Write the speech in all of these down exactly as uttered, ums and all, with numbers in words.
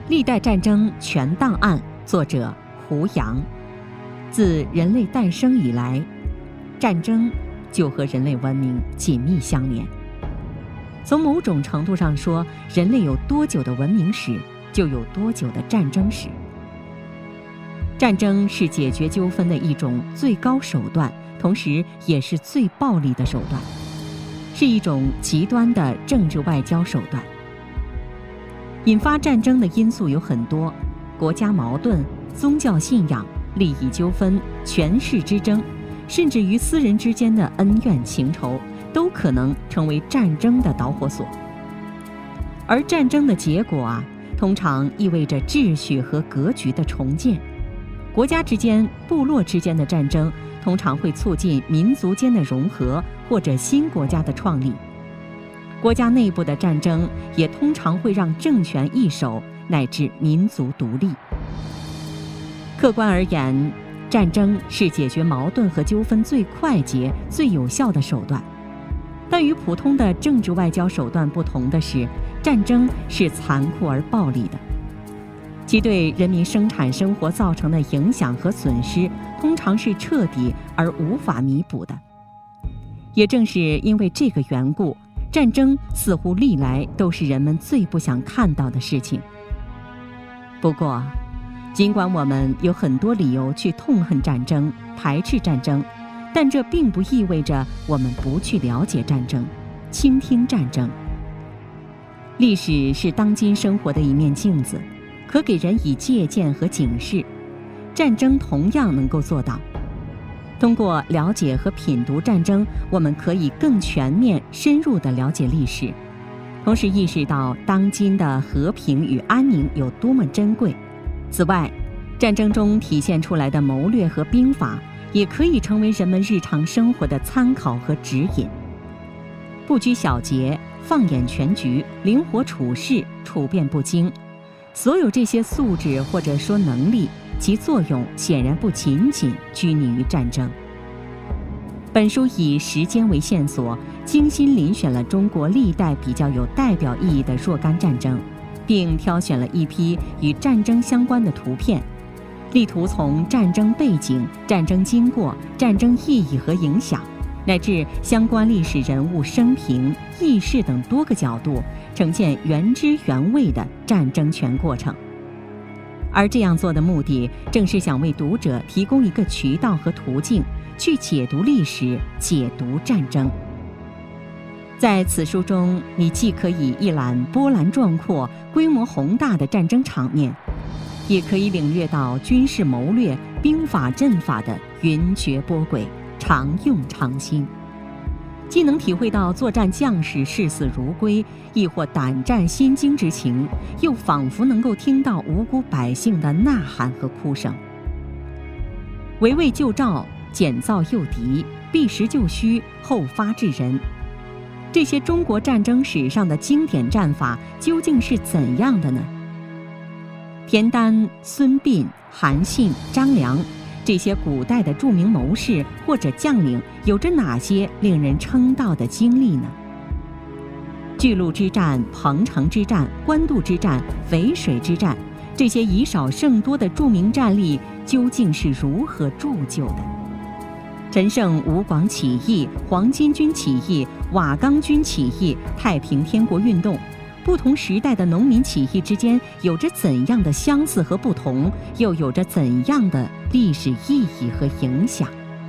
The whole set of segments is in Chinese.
历代战争全档案，作者胡杨。自人类诞生以来，战争就和人类文明紧密相连。从某种程度上说，人类有多久的文明史，就有多久的战争史。战争是解决纠纷的一种最高手段，同时也是最暴力的手段，是一种极端的政治外交手段。引发战争的因素有很多，国家矛盾、宗教信仰、利益纠纷、权势之争，甚至于私人之间的恩怨情仇，都可能成为战争的导火索。而战争的结果啊，通常意味着秩序和格局的重建。国家之间、部落之间的战争，通常会促进民族间的融合或者新国家的创立。国家内部的战争也通常会让政权易手，乃至民族独立。客观而言，战争是解决矛盾和纠纷最快捷、最有效的手段。但与普通的政治外交手段不同的是，战争是残酷而暴力的，其对人民生产生活造成的影响和损失，通常是彻底而无法弥补的。也正是因为这个缘故，战争似乎历来都是人们最不想看到的事情。不过，尽管我们有很多理由去痛恨战争、排斥战争，但这并不意味着我们不去了解战争、倾听战争。历史是当今生活的一面镜子，可给人以借鉴和警示。战争同样能够做到。通过了解和品读战争，我们可以更全面、深入地了解历史，同时意识到当今的和平与安宁有多么珍贵。此外，战争中体现出来的谋略和兵法，也可以成为人们日常生活的参考和指引。不拘小节，放眼全局，灵活处事，处变不惊，所有这些素质或者说能力，其作用显然不仅仅拘泥于战争。本书以时间为线索，精心遴选了中国历代比较有代表意义的若干战争，并挑选了一批与战争相关的图片，力图从战争背景、战争经过、战争意义和影响，乃至相关历史人物生平、轶事等多个角度，呈现原汁原味的战争全过程。而这样做的目的，正是想为读者提供一个渠道和途径，去解读历史、解读战争。在此书中，你既可以一览波澜壮阔、规模宏大的战争场面，也可以领略到军事谋略、兵法阵法的云谲波诡、常用常新，既能体会到作战将士视死如归，亦或胆战心惊之情，又仿佛能够听到无辜百姓的呐喊和哭声。围魏救赵，减灶诱敌，避实就虚，后发制人，这些中国战争史上的经典战法究竟是怎样的呢？田丹、孙膑、韩信、张良这些古代的著名谋士或者将领，有着哪些令人称道的经历呢？巨鹿之战、彭城之战、官渡之战、淝水之战，这些以少胜多的著名战例，究竟是如何铸就的？陈胜吴广起义、黄巾军起义、瓦岗军起义、太平天国运动，不同时代的农民起义之间有着怎样的相似和不同，又有着怎样的历史意义和影响？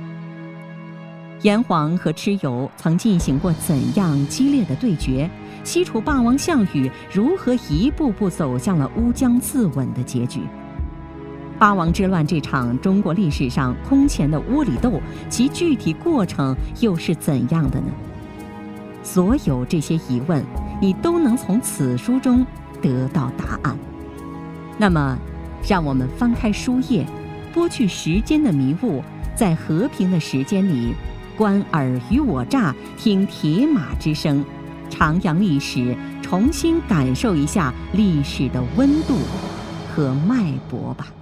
炎黄和蚩尤曾进行过怎样激烈的对决？西楚霸王项羽如何一步步走向了乌江自刎的结局？八王之乱这场中国历史上空前的窝里斗，其具体过程又是怎样的呢？所有这些疑问，你都能从此书中得到答案。那么，让我们翻开书页，拨去时间的迷雾，在和平的时间里，观尔虞我诈，听铁马之声，徜徉历史，重新感受一下历史的温度和脉搏吧。